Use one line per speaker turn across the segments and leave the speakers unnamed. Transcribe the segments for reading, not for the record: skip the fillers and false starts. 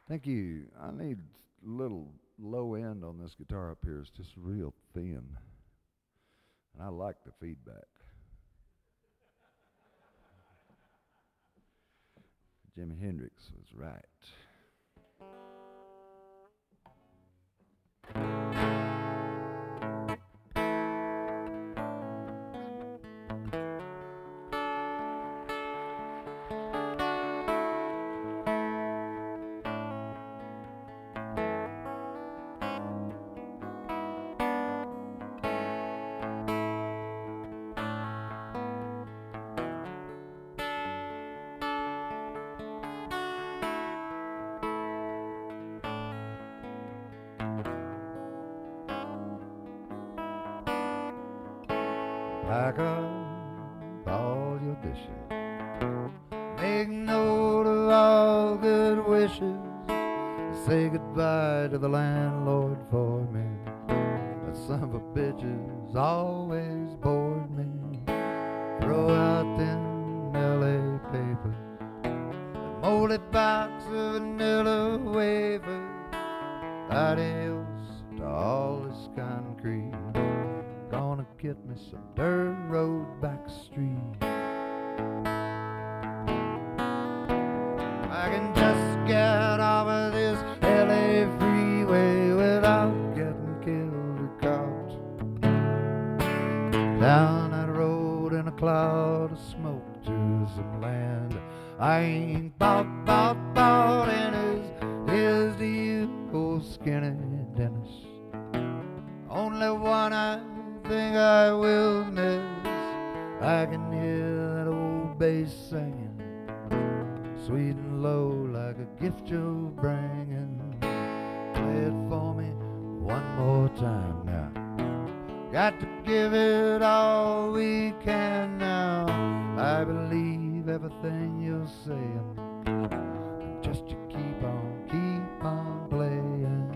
Thank you. I need a little low end on this guitar up here. It's just real thin. And I like the feedback. Jimi Hendrix was right. Pack up all your dishes. Make note of all good wishes. Say goodbye to the landlord for me. That son of a bitch has always bored me. Throw out them LA papers. That moldy box of vanilla wafers. Adios to all this concrete. Gonna get me some dirt road back street. I can just get off of this LA freeway without getting killed or caught. Down that road in a cloud of smoke to some land I ain't bought, and is to you, old skinny Dennis. Only one I think I will miss. I can hear that old bass singing, sweet and low like a gift you're bringing. Play it for me one more time now. Got to give it all we can now. I believe everything you're saying. Just you keep on playing.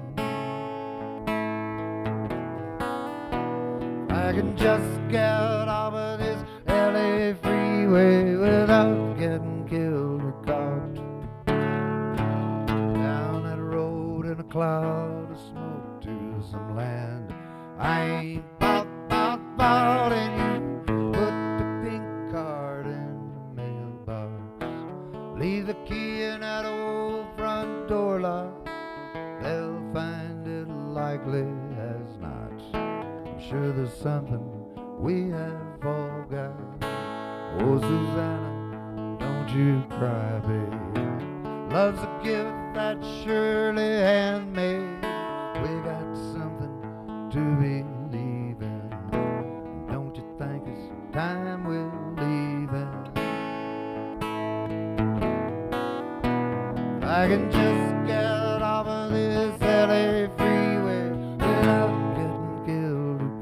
I can just get off of this LA freeway without getting killed or caught. Down that road in a cloud of smoke to some land I ain't bought, and you put the pink card in the mailbox. Leave the key in that old front door lock. They'll find it likely as not. I'm sure there's something we have forgot. Oh, Susanna, don't you cry, babe. Love's a gift that's surely handmade. We got something to believe in. Don't you think it's time we're leaving? I can just get off of this LA freeway without getting killed or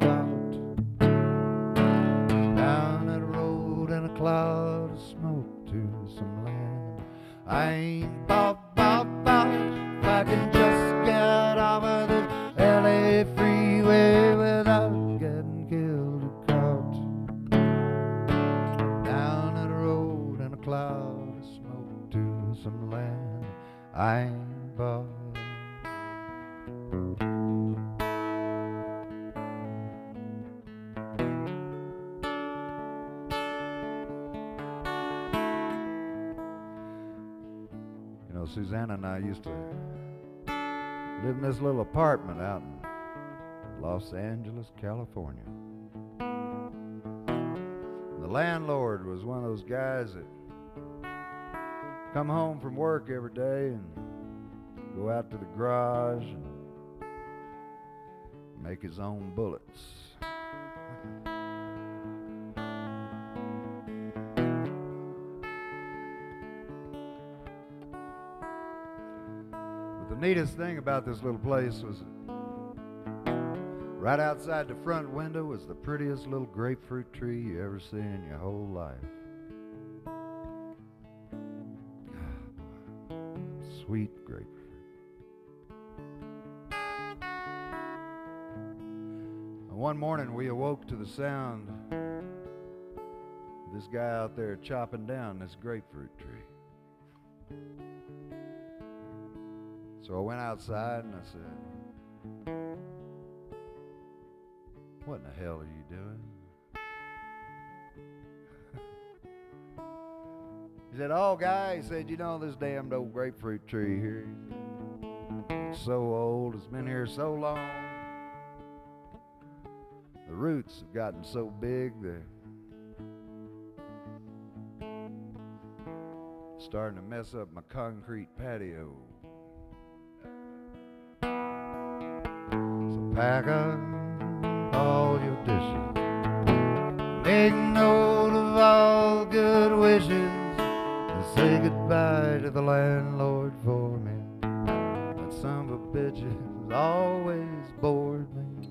caught. Down that road in a cloud of smoke to some land I ain't bought. If I can just get off of this LA freeway without getting killed or caught. Down that road in a cloud of smoke to some land I ain't bought. You know, Susanna and I used to live in this little apartment out in Los Angeles, California. And the landlord was one of those guys that come home from work every day and go out to the garage and make his own bullets. But the neatest thing about this little place was that right outside the front window was the prettiest little grapefruit tree you ever seen in your whole life. Sweet grapefruit. And one morning we awoke to the sound of this guy out there chopping down this grapefruit tree. So I went outside and I said, what in the hell are you doing? He said, oh, guy, he said, you know this damned old grapefruit tree here? It's so old, it's been here so long. The roots have gotten so big, they're starting to mess up my concrete patio. So pack up all your dishes, make note of all good wishes, and say goodbye to the landlord for me. That son of a bitch has always bored me.